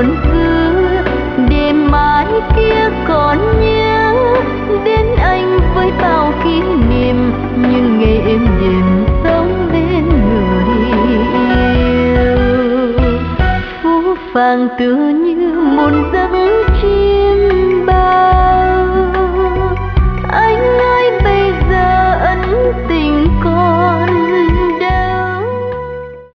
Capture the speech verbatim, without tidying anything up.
còn xưa, để mãi kia còn nhớ đến anh với bao kỷ niệm, những ngày êm đềm sống bên người yêu. Phú phàng tươi